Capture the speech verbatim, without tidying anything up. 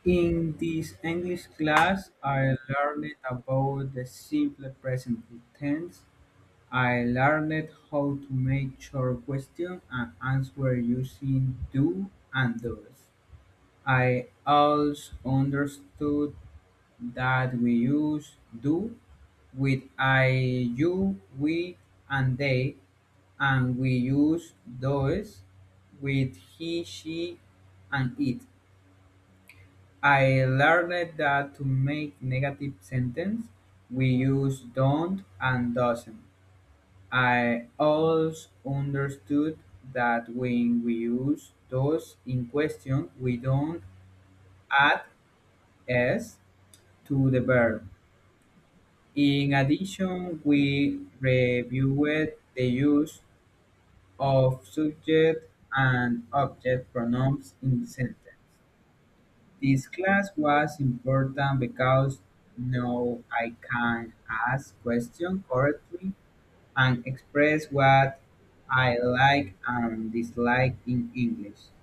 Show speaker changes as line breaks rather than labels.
In this English class, I learned about the simple present tense. I learned how to make short questions and answer using do and does. I also understood that we use do with I, you, we, and they, and we use does with he, she, and it. I learned that to make negative sentence, we use don't and doesn't. I also understood that when we use those in question, we don't add s to the verb. In addition, we reviewed the use of subject and object pronouns in sentence. This class was important because now I can ask questions correctly and express what I like and dislike in English.